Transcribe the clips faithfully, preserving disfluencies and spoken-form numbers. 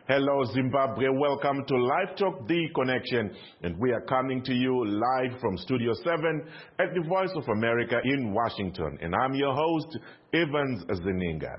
Hello, Zimbabwe. Welcome to Live Talk, The Connection. And we are coming to you live from Studio seven at the Voice of America in Washington. And I'm your host, Evans Zeninga.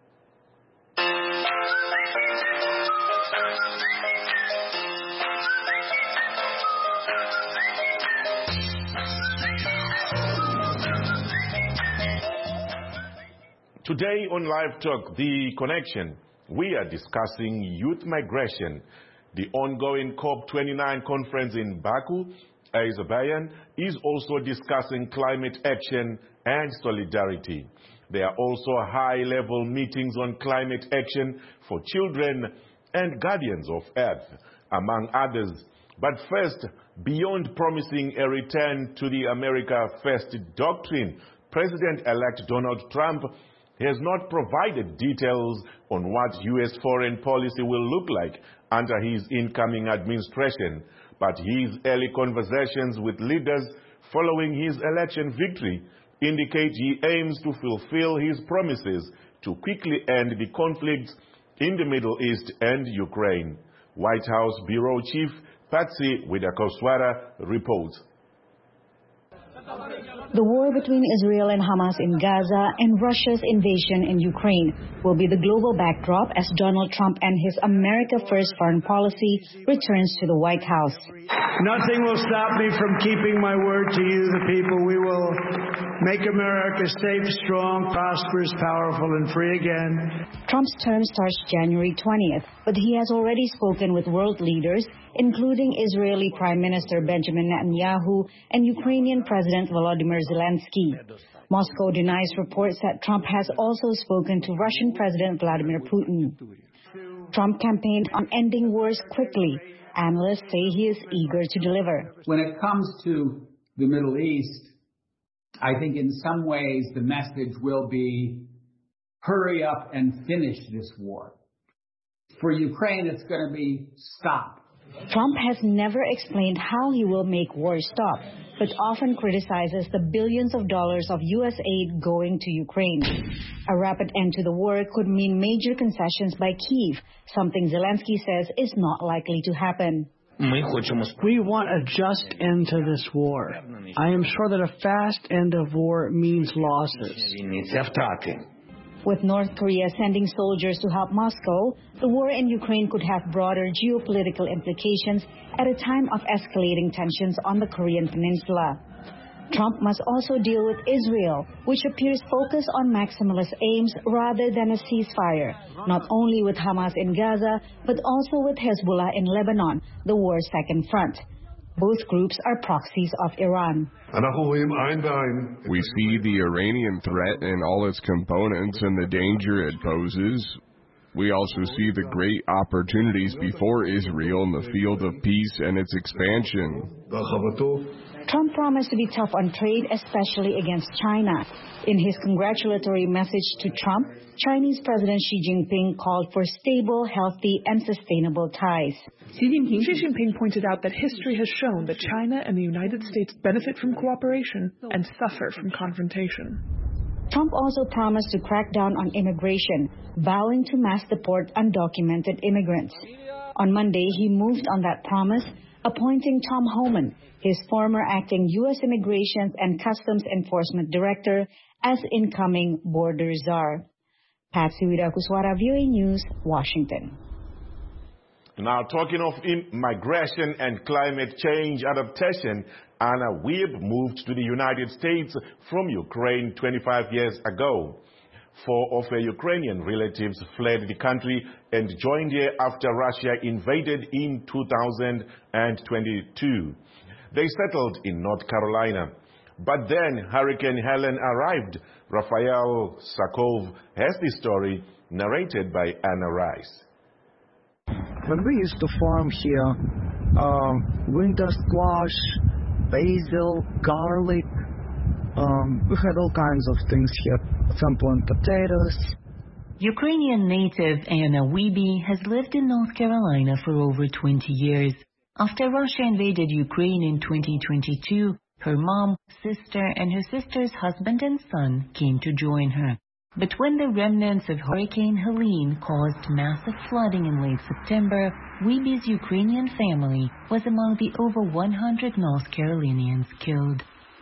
Today on Live Talk, The Connection, we are discussing youth migration. The ongoing COP twenty-nine conference in Baku, Azerbaijan, is also discussing climate action and solidarity. There are also high-level meetings on climate action for children and guardians of Earth, among others. But first, beyond promising a return to the America First doctrine, President-elect Donald Trump has not provided details on what U S foreign policy will look like under his incoming administration, but his early conversations with leaders following his election victory indicate he aims to fulfill his promises to quickly end the conflicts in the Middle East and Ukraine. White House Bureau Chief Patsy Widakuswara reports. The war between Israel and Hamas in Gaza and Russia's invasion in Ukraine will be the global backdrop as Donald Trump and his America First foreign policy returns to the White House. Nothing will stop me from keeping my word to you, the people. We will make America safe, strong, prosperous, powerful, and free again. Trump's term starts January twentieth, but he has already spoken with world leaders, including Israeli Prime Minister Benjamin Netanyahu and Ukrainian President Volodymyr Zelensky. Moscow denies reports that Trump has also spoken to Russian President Vladimir Putin. Trump campaigned on ending wars quickly. Analysts say he is eager to deliver. When it comes to the Middle East, I think in some ways the message will be, hurry up and finish this war. For Ukraine, it's going to be stop. Trump has never explained how he will make war stop, but often criticizes the billions of dollars of U S aid going to Ukraine. A rapid end to the war could mean major concessions by Kyiv, something Zelensky says is not likely to happen. We want a just end to this war. I am sure that a fast end of war means losses. With North Korea sending soldiers to help Moscow, the war in Ukraine could have broader geopolitical implications at a time of escalating tensions on the Korean peninsula. Trump must also deal with Israel, which appears focused on maximalist aims rather than a ceasefire, not only with Hamas in Gaza, but also with Hezbollah in Lebanon, the war's second front. Both groups are proxies of Iran. We see the Iranian threat and all its components and the danger it poses. We also see the great opportunities before Israel in the field of peace and its expansion. Trump promised to be tough on trade, especially against China. In his congratulatory message to Trump, Chinese President Xi Jinping called for stable, healthy, and sustainable ties. Xi Jinping pointed out that history has shown that China and the United States benefit from cooperation and suffer from confrontation. Trump also promised to crack down on immigration, vowing to mass deport undocumented immigrants. On Monday, he moved on that promise, appointing Tom Homan, his former acting U S Immigration and Customs Enforcement Director, as incoming border czar. Patsy Widakuswara, V O A News, Washington. Now, talking of migration and climate change adaptation, Anna Wiebe moved to the United States from Ukraine twenty-five years ago. Four of her Ukrainian relatives fled the country and joined her after Russia invaded in two thousand twenty-two. They settled in North Carolina. But then Hurricane Helen arrived. Raphael Sakov has the story narrated by Anna Rice. When we used to farm here, um, winter squash, basil, garlic, um, we had all kinds of things here. Some plant potatoes. Ukrainian native Anna Wiebe has lived in North Carolina for over twenty years. After Russia invaded Ukraine in twenty twenty-two, her mom, sister, and her sister's husband and son came to join her. But when the remnants of Hurricane Helene caused massive flooding in late September, Weeby's Ukrainian family was among the over one hundred North Carolinians killed.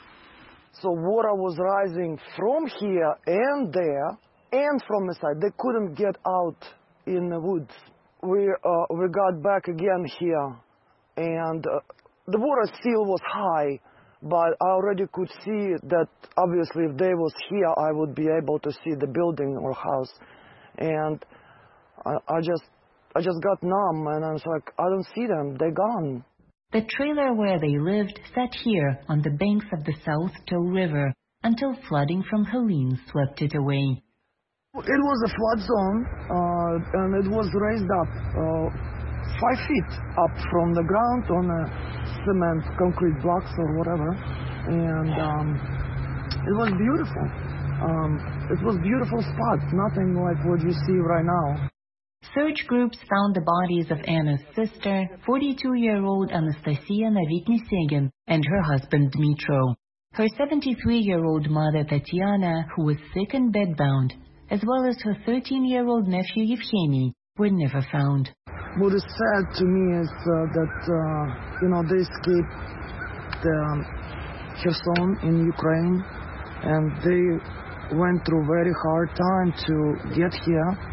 So water was rising from here and there and from the side. They couldn't get out in the woods. We, uh, we got back again here, and uh, the water still was high, but I already could see that obviously if they was here, I would be able to see the building or house. And I, I just I just got numb, and I was like, I don't see them, they're gone. The trailer where they lived sat here on the banks of the South Tow River until flooding from Helene swept it away. It was a flood zone, uh, and it was raised up uh, five feet up from the ground on a cement concrete blocks or whatever, and um, it was beautiful. Um, it was beautiful spot, nothing like what you see right now. Search groups found the bodies of Anna's sister, forty-two-year-old Anastasia Navitny-Segin, and her husband Dmitro. Her seventy-three-year-old mother Tatiana, who was sick and bedbound, as well as her thirteen-year-old nephew Yevgeny, were never found. What is sad to me is uh, that, uh, you know, they escaped the um, Kherson in Ukraine, and they went through a very hard time to get here.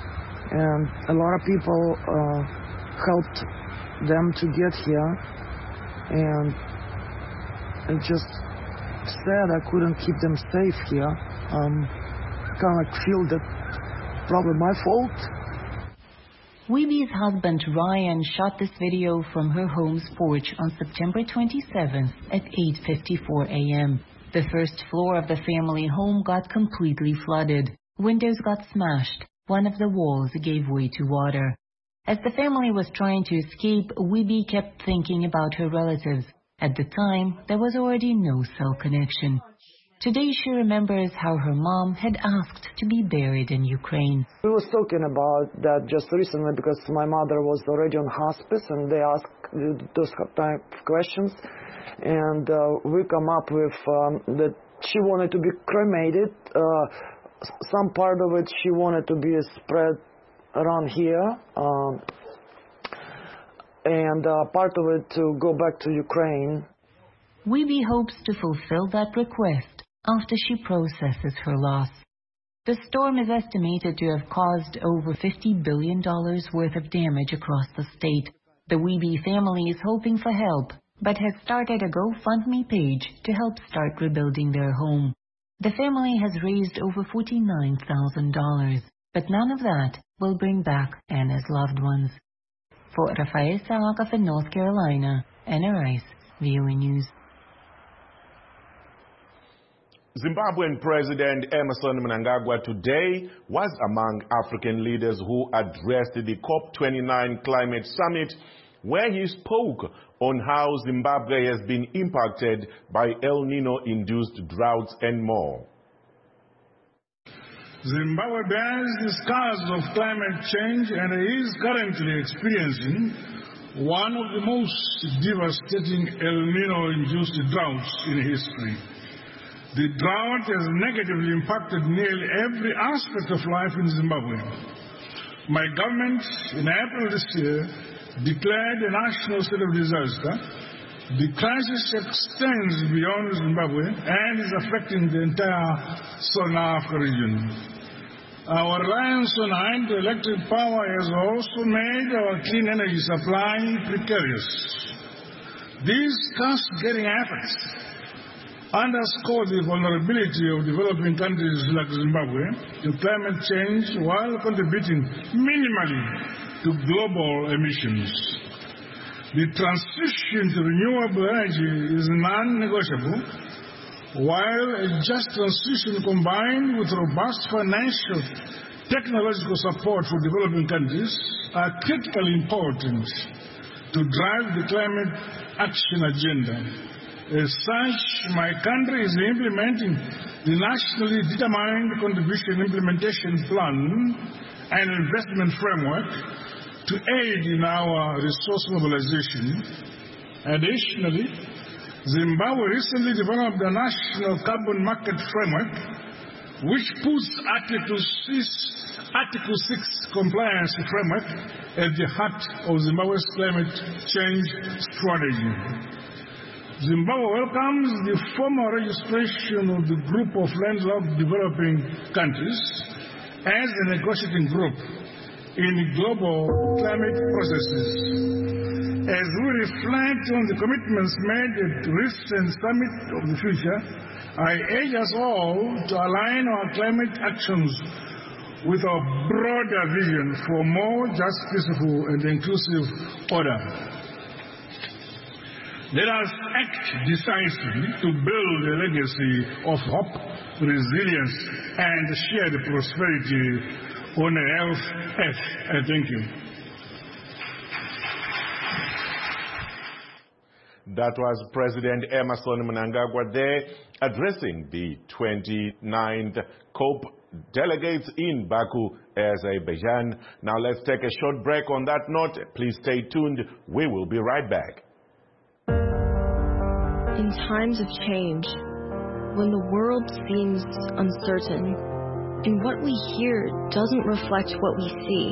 And a lot of people uh, helped them to get here, and it's just sad I couldn't keep them safe here. Um, kind of like feel that probably my fault. Weeby's husband Ryan shot this video from her home's porch on September twenty-seventh at eight fifty-four a m The first floor of the family home got completely flooded. Windows got smashed. One of the walls gave way to water. As the family was trying to escape, Weeby kept thinking about her relatives. At the time, there was already no cell connection. Today she remembers how her mom had asked to be buried in Ukraine. We was talking about that just recently because my mother was already on hospice, and they asked those type of questions. And uh, we come up with um, that she wanted to be cremated. Uh, Some part of it she wanted to be spread around here, um, and uh, part of it to go back to Ukraine. Weeby hopes to fulfill that request after she processes her loss. The storm is estimated to have caused over fifty billion dollars worth of damage across the state. The Weeby family is hoping for help, but has started a GoFundMe page to help start rebuilding their home. The family has raised over forty-nine thousand dollars, but none of that will bring back Anna's loved ones. For Rafael Saakov in North Carolina, Anna Rice, V O A News. Zimbabwean President Emmerson Mnangagwa today was among African leaders who addressed the COP twenty-nine Climate Summit, where he spoke on how Zimbabwe has been impacted by El Nino-induced droughts and more. Zimbabwe bears the scars of climate change and is currently experiencing one of the most devastating El Nino-induced droughts in history. The drought has negatively impacted nearly every aspect of life in Zimbabwe. My government, in April this year, declared a national state of disaster. The crisis extends beyond Zimbabwe and is affecting the entire Southern Africa region. Our reliance on hydroelectric power has also made our clean energy supply precarious. These cost-getting efforts underscore the vulnerability of developing countries like Zimbabwe to climate change while contributing minimally to global emissions. The transition to renewable energy is non-negotiable, while a just transition combined with robust financial technological support for developing countries are critically important to drive the climate action agenda. As such, my country is implementing the nationally determined contribution implementation plan and investment framework to aid in our resource mobilization. Additionally, Zimbabwe recently developed a national carbon market framework which puts Article six, Article six compliance framework at the heart of Zimbabwe's climate change strategy. Zimbabwe welcomes the formal registration of the group of landlocked developing countries as a negotiating group in global climate processes. As we reflect on the commitments made at recent Summit of the Future, I urge us all to align our climate actions with our broader vision for more just, peaceful, and inclusive order. Let us act decisively to build a legacy of hope, resilience, and shared prosperity on a health earth. I thank you. That was President Emmerson Mnangagwa there addressing the twenty-ninth COP delegates in Baku, Azerbaijan. Now let's take a short break on that note. Please stay tuned. We will be right back. In times of change, when the world seems uncertain and what we hear doesn't reflect what we see,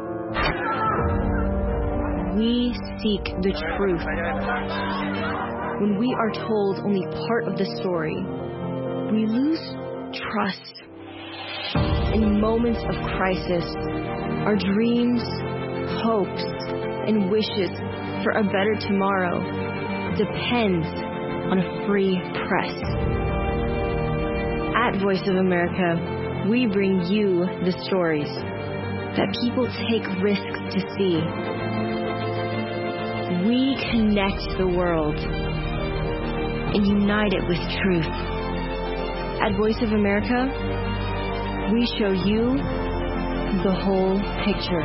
we seek the truth. When we are told only part of the story, we lose trust. In moments of crisis, our dreams, hopes, and wishes for a better tomorrow depends on a free press. At Voice of America, we bring you the stories that people take risks to see. We connect the world and unite it with truth. At Voice of America, we show you the whole picture.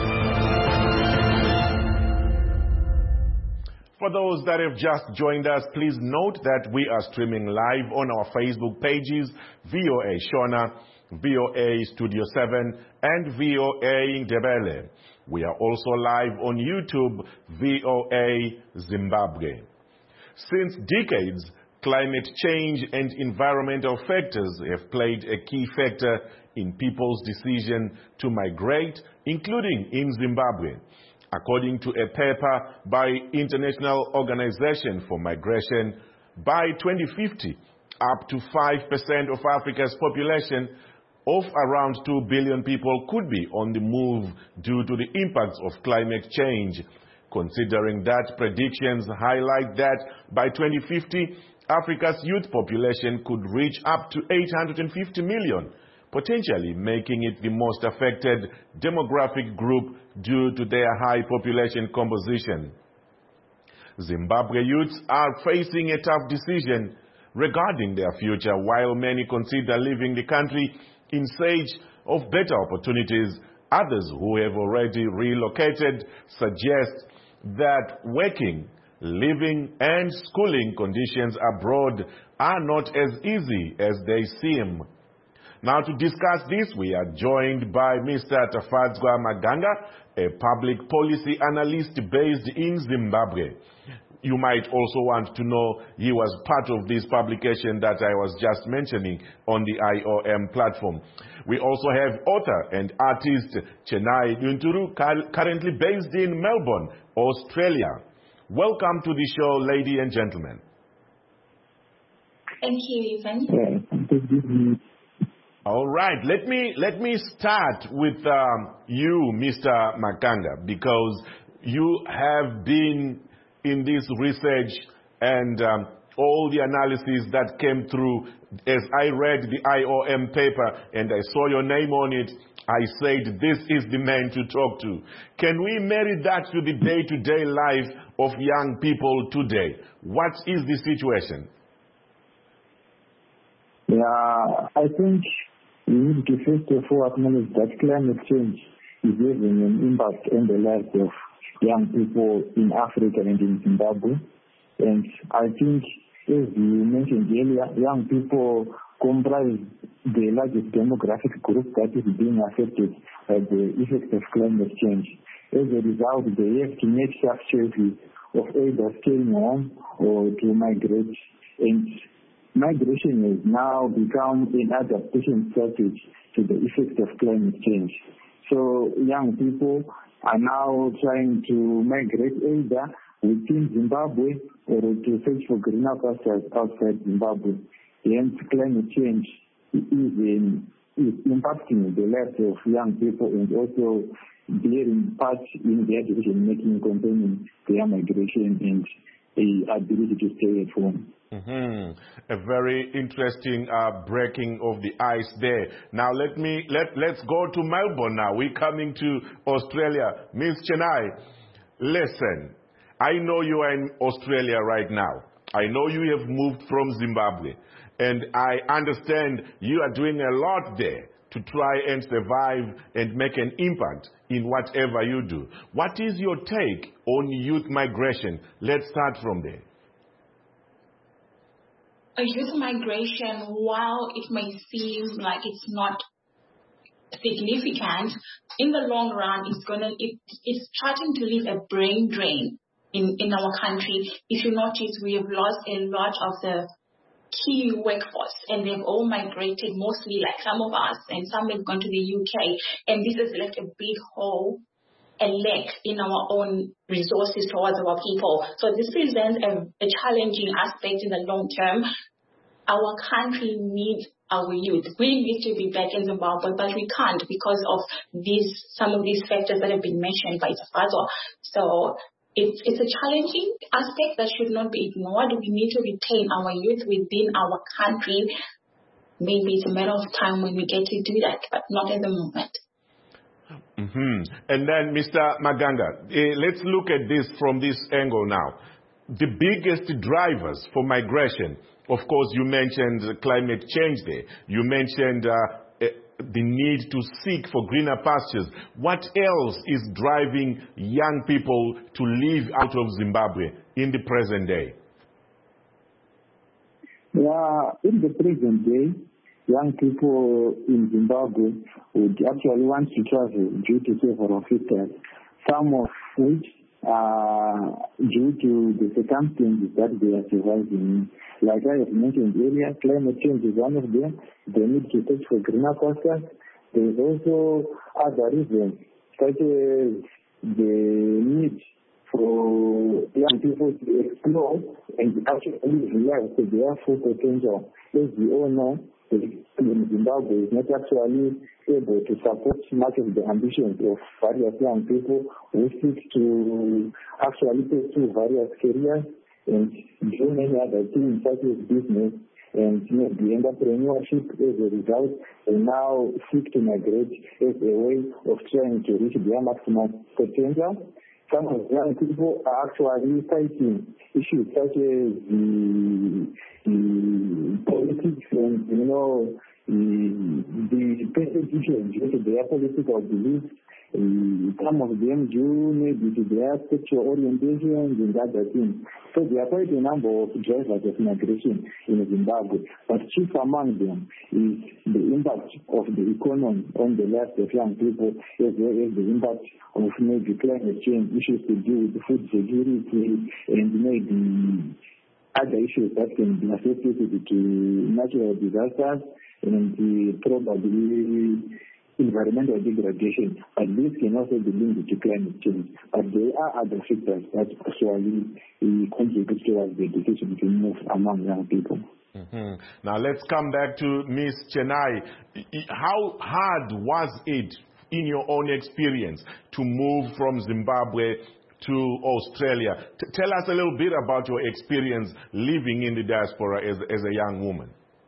For those that have just joined us, please note that we are streaming live on our Facebook pages, V O A Shona, V O A Studio seven, and V O A Ndebele. We are also live on YouTube, V O A Zimbabwe. Since decades, climate change and environmental factors have played a key factor in people's decision to migrate, including in Zimbabwe. According to a paper by International Organization for Migration, by twenty fifty, up to five percent of Africa's population of around two billion people could be on the move due to the impacts of climate change. Considering that, predictions highlight that by twenty fifty, Africa's youth population could reach up to eight hundred fifty million, potentially making it the most affected demographic group due to their high population composition. Zimbabwe youths are facing a tough decision regarding their future, while many consider leaving the country in search of better opportunities. Others who have already relocated suggest that working, living, and schooling conditions abroad are not as easy as they seem. Now, to discuss this, we are joined by Mister Tafadzwa Maganga, a public policy analyst based in Zimbabwe. You might also want to know he was part of this publication that I was just mentioning on the I O M platform. We also have author and artist Chenai Yunturu, currently based in Melbourne, Australia. Welcome to the show, ladies and gentlemen. Thank you, Ivan. All right, let me let me start with um, you, Mister Maganga, because you have been in this research and um, all the analysis that came through. As I read the I O M paper and I saw your name on it, I said, this is the man to talk to. Can we marry that to the day-to-day life of young people today? What is the situation? Yeah, I think we need to first of all acknowledge that climate change is having an impact on the lives of young people in Africa and in Zimbabwe. And I think, as you mentioned earlier, young people comprise the largest demographic group that is being affected by the effects of climate change. As a result, they have to make tough choices of either staying home or to migrate. And migration has now become an adaptation strategy to the effects of climate change. So young people are now trying to migrate either within Zimbabwe or to search for greener pastures outside Zimbabwe. Hence, climate change is, in, is impacting the lives of young people and also bearing part in their decision-making concerning their migration and the ability to stay at home. Mm-hmm. A very interesting uh, breaking of the ice there. Now let me let let's go to Melbourne. Now we're coming to Australia. Miss Chenai, listen. I know you are in Australia right now. I know you have moved from Zimbabwe, and I understand you are doing a lot there to try and survive and make an impact in whatever you do. What is your take on youth migration? Let's start from there. A youth migration, while it may seem like it's not significant, in the long run, it's gonna it, it's starting to leave a brain drain in, in our country. If you notice, we have lost a lot of the key workforce, and they've all migrated, mostly like some of us, and some have gone to the U K, and this has left a big hole, a lack in our own resources towards our people. So this presents a, a challenging aspect in the long term. Our country needs our youth. We need to be back in Zimbabwe, but we can't because of these some of these factors that have been mentioned by Tafazo. So it's it's a challenging aspect that should not be ignored. We need to retain our youth within our country. Maybe it's a matter of time when we get to do that, but not at the moment. Mm-hmm. And then, Mister Maganga, uh, let's look at this from this angle now. The biggest drivers for migration, of course, you mentioned climate change there. You mentioned uh, uh, the need to seek for greener pastures. What else is driving young people to leave out of Zimbabwe in the present day? Yeah, in the present day, young people in Zimbabwe would actually want to travel due to several factors, some of which are due to the circumstances that they are surviving. Like I have mentioned earlier, climate change is one of them. They need to search for greener pastures. There is also other reasons, such as the need for young people to explore and actually realize their full potential. As we all know, Zimbabwe is not actually able to support much of the ambitions of various young people who seek to actually pursue various careers and do many other things such as business and you know, the entrepreneurship. As a result, they now seek to migrate as a way of trying to reach their maximum potential. Some of the young people are actually fighting issues such as the, the politics and, you know, the, the persecution due to their political beliefs. Uh, some of them due maybe to their sexual orientations and other things. So there are quite a number of drivers of migration in Zimbabwe. But chief among them is the impact of the economy on the lives of young people, as well as the impact of maybe climate change issues to do with food security and maybe other issues that can be associated to natural disasters and the probably environmental degradation, but this can also be linked to climate change. But there are other factors that actually contribute towards the decision to move among young people. Mm-hmm. Now let's come back to Miss Chenai. How hard was it, in your own experience, to move from Zimbabwe to Australia? T- tell us a little bit about your experience living in the diaspora as, as a young woman.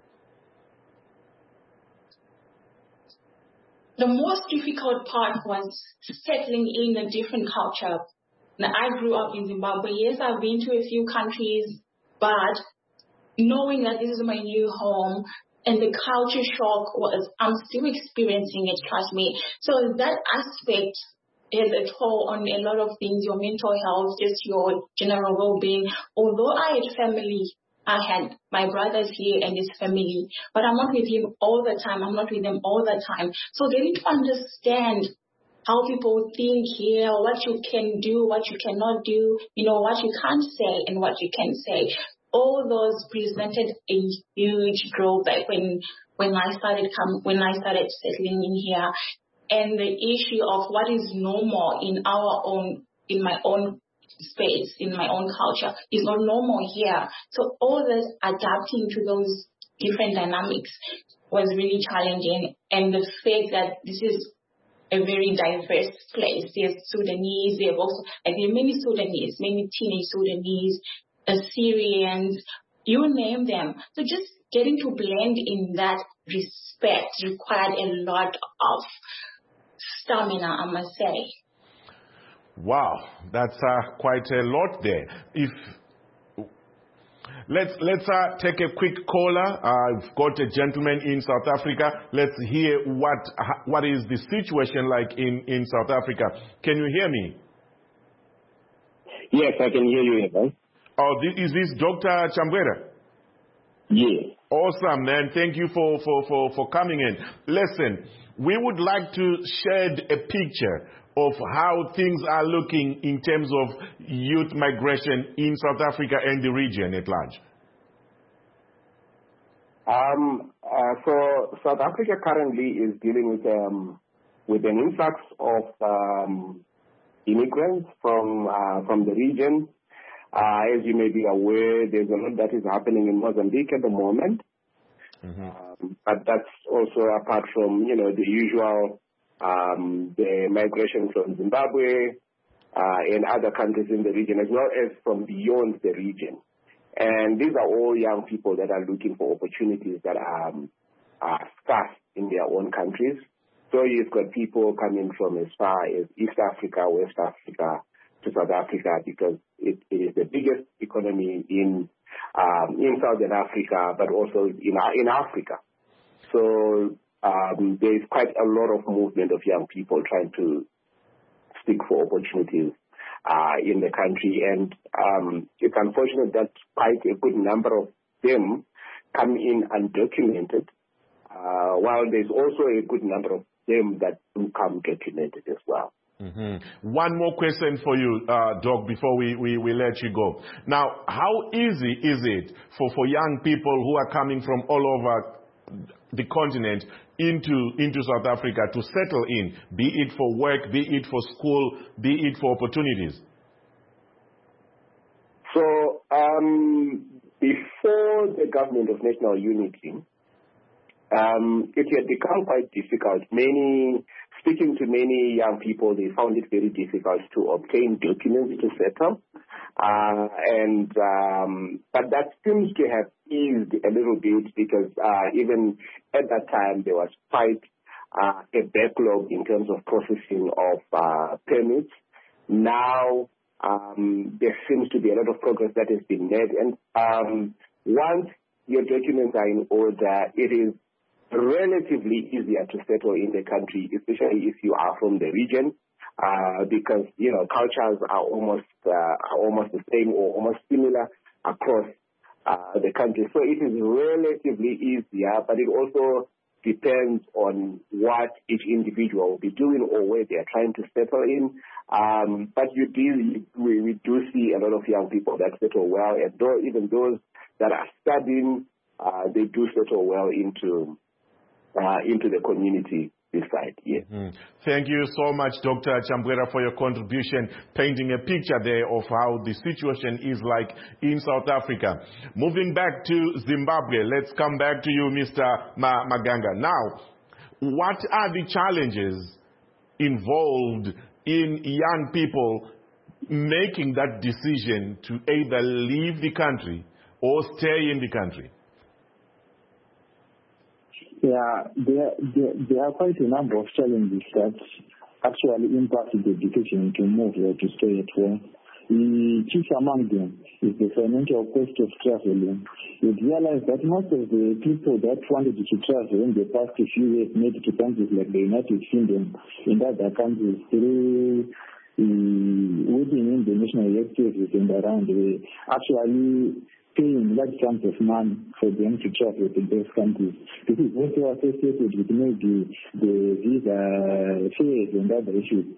The most difficult part was settling in a different culture. Now, I grew up in Zimbabwe. Yes, I've been to a few countries, but knowing that this is my new home and the culture shock was, I'm still experiencing it, trust me. So that aspect has a toll on a lot of things, your mental health, just your general well-being. Although I had family, I had my brothers here and his family, but I'm not with him all the time. I'm not with them all the time. So they need to understand how people think here, what you can do, what you cannot do, you know, what you can't say and what you can say. all those presented a huge drawback when when I started come when I started settling in here, and the issue of what is normal in our own in my own space, in my own culture, is not normal here. So all this adapting to those different dynamics was really challenging, and the fact that this is a very diverse place. There's Sudanese, there are also like there are many Sudanese, many teenage Sudanese, Assyrians, you name them. So just getting to blend in that respect required a lot of stamina, I must say. Wow, that's uh, quite a lot there. If Let's let's uh, take a quick caller. I've got a gentleman in South Africa. Let's hear what what is the situation like in, in South Africa. Can you hear me? Yes, I can hear you. Right? Oh, this, is this Doctor Chambwera? Yes. Awesome, man. Thank you for, for, for, for coming in. Listen, we would like to shed a picture of how things are looking in terms of youth migration in South Africa and the region at large. Um, uh, so South Africa currently is dealing with um, with an influx of um, immigrants from uh, from the region. Uh, as you may be aware, there's a lot that is happening in Mozambique at the moment. Mm-hmm. Um, but that's also apart from, you know, the usual um, the migration from Zimbabwe uh, and other countries in the region, as well as from beyond the region. And these are all young people that are looking for opportunities that are, um, are scarce in their own countries. So you've got people coming from as far as East Africa, West Africa, to South Africa, because it, it is the biggest economy in um, in Southern Africa, but also in in Africa. So um, there is quite a lot of movement of young people trying to seek for opportunities uh, in the country, and um, it's unfortunate that quite a good number of them come in undocumented, uh, while there's also a good number of them that do come documented as well. Mm-hmm. One more question for you, uh, Doc, before we, we, we let you go. Now, how easy is it for, for young people who are coming from all over the continent into, into South Africa to settle in, be it for work, be it for school, be it for opportunities? So, um, before the government of national unity, um, it had become quite difficult. Many... Speaking to many young people, they found it very difficult to obtain documents to settle. Uh, and um, but that seems to have eased a little bit, because uh, even at that time there was quite uh, a backlog in terms of processing of uh, permits. Now um, there seems to be a lot of progress that has been made. And um, once your documents are in order, it is relatively easier to settle in the country, especially if you are from the region, uh, because, you know, cultures are almost uh, are almost the same or almost similar across uh, the country. So it is relatively easier, but it also depends on what each individual will be doing or where they are trying to settle in. Um, but you do, we, we do see a lot of young people that settle well, and though, even those that are studying, uh, they do settle well into Uh, into the community this side, yes. Mm-hmm. Thank you so much, Doctor Chambwera, for your contribution, painting a picture there of how the situation is like in South Africa. Moving back to Zimbabwe, let's come back to you, Mister Ma- Maganga. Now, what are the challenges involved in young people making that decision to either leave the country or stay in the country? Yeah, there, there, there are quite a number of challenges that actually impacted the decision to move or to stay at home. The chief among them is the financial cost of traveling. You realize that most of the people that wanted to travel in the past few years made it to countries like the United Kingdom and other countries through uh, within in the national activities and around the actually paying large sums of money for them to travel to those countries. This is also associated with maybe the visa fares and other issues.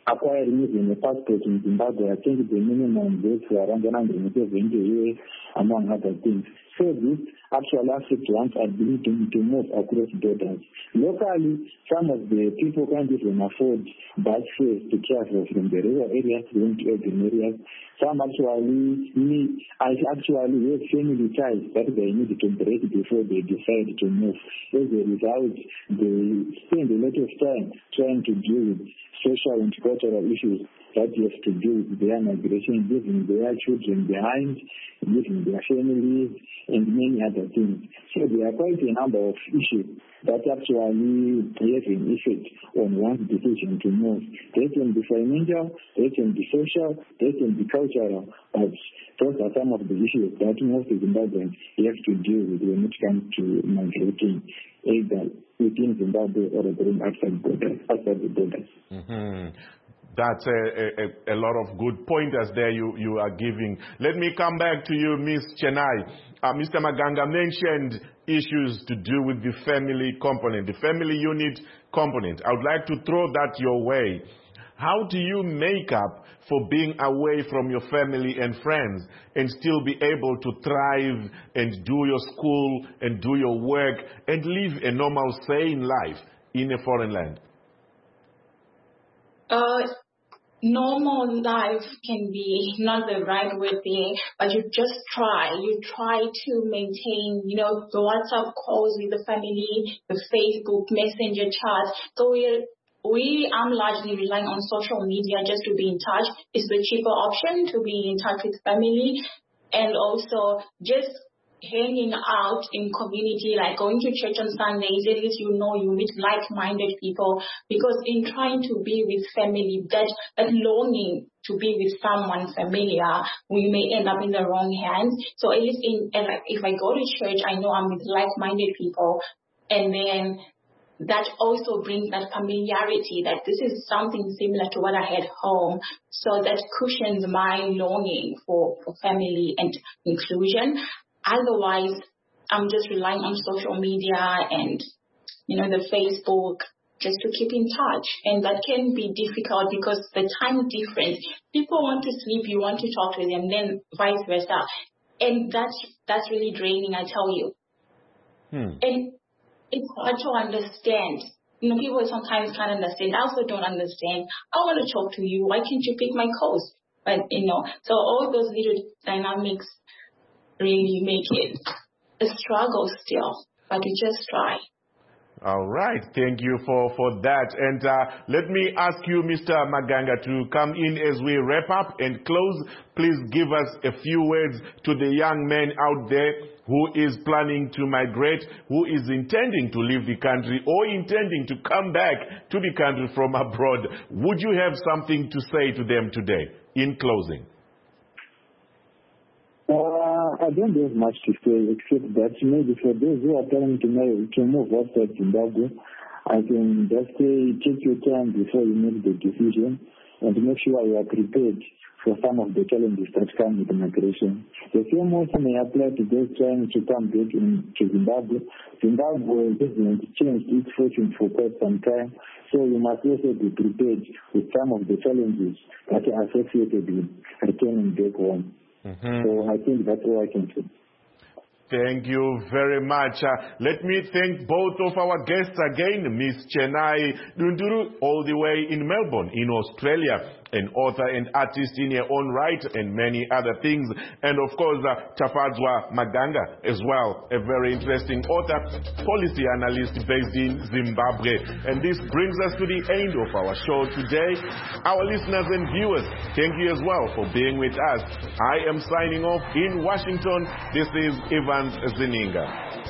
acquiring even a passport in Zimbabwe. I think the minimum goes for around one hundred seventy a year, among other things. So this actual Africans are beginning to move across borders. Locally, some of the people can't even afford bus fares to travel from the rural areas going to urban areas. Some actually need, actually have family ties that they need to break before they decide to move. As a result, they spend a lot of time trying to deal with social and cultural issues that have to do with their migration, leaving their children behind, leaving their families, and many other things. So there are quite a number of issues that actually have an effect on one's decision to move. They can be financial, they can be social, they can be cultural, but those are some of the issues that most Zimbabweans have to deal with when it comes to migrating, either within Zimbabwe or outside borders, outside the borders. Mm-hmm. That's a, a, a lot of good pointers there you, you are giving. Let me come back to you, Miz Chenai. Uh, Mister Maganga mentioned issues to do with the family component, the family unit component. I would like to throw that your way. How do you make up for being away from your family and friends and still be able to thrive and do your school and do your work and live a normal, sane life in a foreign land? Uh, normal life can be not the right word there, but you just try. You try to maintain, you know, the WhatsApp calls with the family, the Facebook Messenger chats. So we're We are largely relying on social media just to be in touch. It's the cheaper option to be in touch with family, and also just hanging out in community, like going to church on Sundays. At least you know you meet like-minded people, because in trying to be with family, that, that longing to be with someone familiar, we may end up in the wrong hands. So at least in, like, if I go to church, I know I'm with like-minded people, and then that also brings that familiarity, that this is something similar to what I had home. So that cushions my longing for, for family and inclusion. Otherwise, I'm just relying on social media and, you know, the Facebook just to keep in touch. And that can be difficult because the time difference. People want to sleep, you want to talk to them, then vice versa. And that's, that's really draining, I tell you. Hmm. And it's hard to understand. You know, people sometimes can't understand. I also don't understand. I want to talk to you. Why can't you pick my calls? But, you know, so all those little dynamics really make it a struggle still. But we just try. All right. Thank you for, for that. And uh, let me ask you, Mister Maganga, to come in as we wrap up and close. Please give us a few words to the young man out there who is planning to migrate, who is intending to leave the country or intending to come back to the country from abroad. Would you have something to say to them today in closing? Uh, I don't have much to say except that maybe for those who are planning to, marry, to move outside Zimbabwe, I can just say take your time before you make the decision and make sure you are prepared for some of the challenges that come with migration. The same also may apply to those trying to come back in, to Zimbabwe. Zimbabwe hasn't changed its fortune for quite some time, so you must also be prepared with some of the challenges that are associated with returning back home. Mm-hmm. So I think that's all I can say. Thank you very much. Uh, let me thank both of our guests again, Miz Chenai Dunduru, all the way in Melbourne, in Australia, an author and artist in her own right, and many other things. And of course, uh, Tafadzwa Maganga as well, a very interesting author, policy analyst based in Zimbabwe. And this brings us to the end of our show today. Our listeners and viewers, thank you as well for being with us. I am signing off in Washington. This is Evans Zininga.